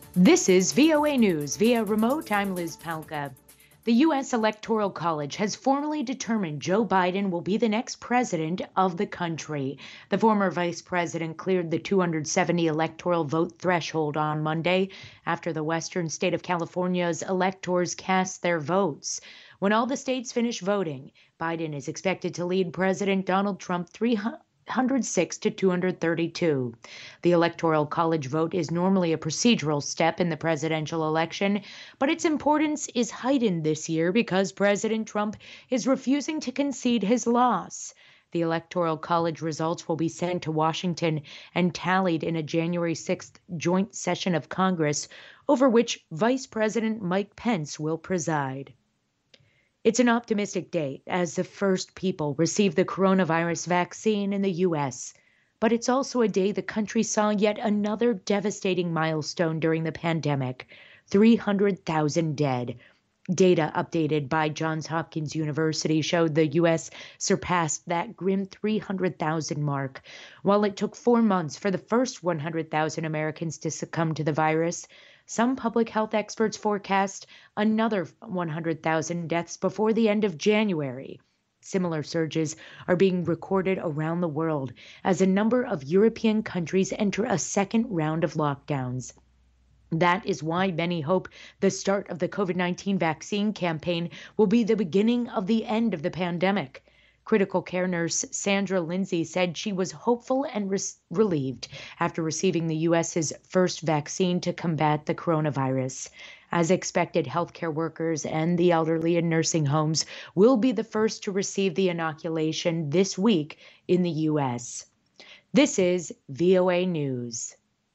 This is VOA News. Via remote, I'm Liz Palka. The U.S. Electoral College has formally determined Joe Biden will be the next president of the country. The former vice president cleared the 270 electoral vote threshold on Monday after the western state of California's electors cast their votes. When all the states finish voting, Biden is expected to lead President Donald Trump 306 to 232. The Electoral College vote is normally a procedural step in the presidential election, but its importance is heightened this year because President Trump is refusing to concede his loss. The Electoral College results will be sent to Washington and tallied in a January 6th joint session of Congress, over which Vice President Mike Pence will preside. It's an optimistic day as the first people receive the coronavirus vaccine in the U.S., but it's also a day the country saw yet another devastating milestone during the pandemic: 300,000 dead. Data updated by Johns Hopkins University showed the U.S. surpassed that grim 300,000 mark. While it took 4 months for the first 100,000 Americans to succumb to the virus, some public health experts forecast another 100,000 deaths before the end of January. Similar surges are being recorded around the world as a number of European countries enter a second round of lockdowns. That is why many hope the start of the COVID-19 vaccine campaign will be the beginning of the end of the pandemic. Critical care nurse Sandra Lindsay said she was hopeful and relieved after receiving the U.S.'s first vaccine to combat the coronavirus. As expected, healthcare workers and the elderly in nursing homes will be the first to receive the inoculation this week in the U.S. This is VOA News.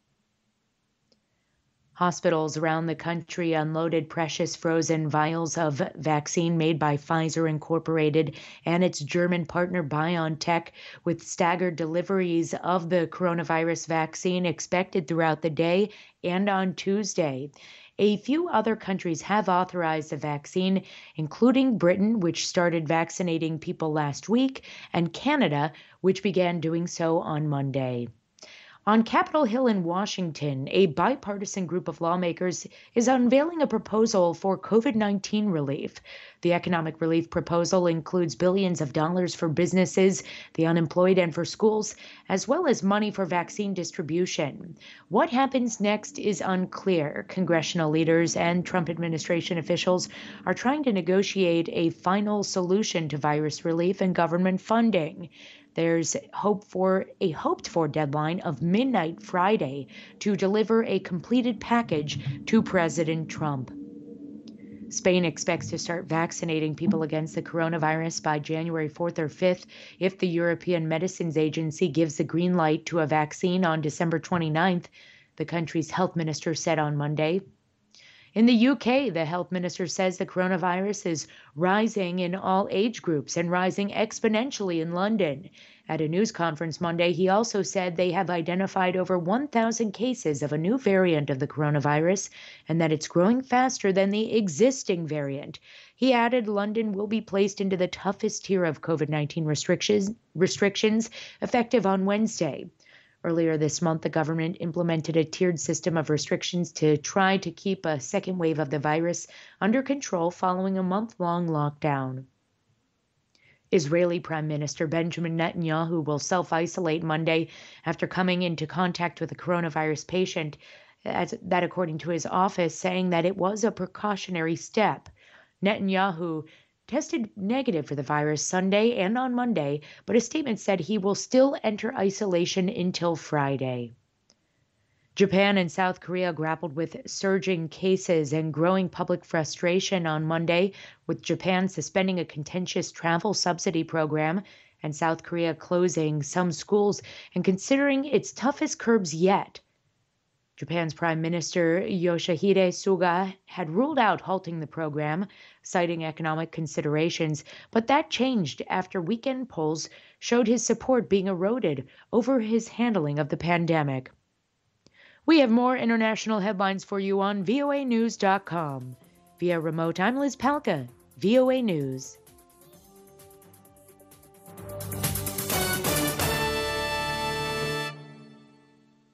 Hospitals around the country unloaded precious frozen vials of vaccine made by Pfizer Incorporated and its German partner BioNTech, with staggered deliveries of the coronavirus vaccine expected throughout the day and on Tuesday. A few other countries have authorized the vaccine, including Britain, which started vaccinating people last week, and Canada, which began doing so on Monday. On Capitol Hill in Washington, a bipartisan group of lawmakers is unveiling a proposal for COVID-19 relief. The economic relief proposal includes billions of dollars for businesses, the unemployed, and for schools, as well as money for vaccine distribution. What happens next is unclear. Congressional leaders and Trump administration officials are trying to negotiate a final solution to virus relief and government funding. There's hoped for deadline of midnight Friday to deliver a completed package to President Trump. Spain expects to start vaccinating people against the coronavirus by January 4th or 5th if the European Medicines Agency gives the green light to a vaccine on December 29th, the country's health minister said on Monday. In the UK, the health minister says the coronavirus is rising in all age groups and rising exponentially in London. At a news conference Monday, he also said they have identified over 1,000 cases of a new variant of the coronavirus and that it's growing faster than the existing variant. He added London will be placed into the toughest tier of COVID-19 restrictions effective on Wednesday. Earlier this month, the government implemented a tiered system of restrictions to try to keep a second wave of the virus under control following a month-long lockdown. Israeli Prime Minister Benjamin Netanyahu will self-isolate Monday after coming into contact with a coronavirus patient, that according to his office, saying that it was a precautionary step. Netanyahu tested negative for the virus Sunday and on Monday, but a statement said he will still enter isolation until Friday. Japan and South Korea grappled with surging cases and growing public frustration on Monday, with Japan suspending a contentious travel subsidy program and South Korea closing some schools and considering its toughest curbs yet. Japan's Prime Minister Yoshihide Suga had ruled out halting the program, citing economic considerations, but that changed after weekend polls showed his support being eroded over his handling of the pandemic. We have more international headlines for you on voanews.com. Via remote, I'm Liz Palka, VOA News.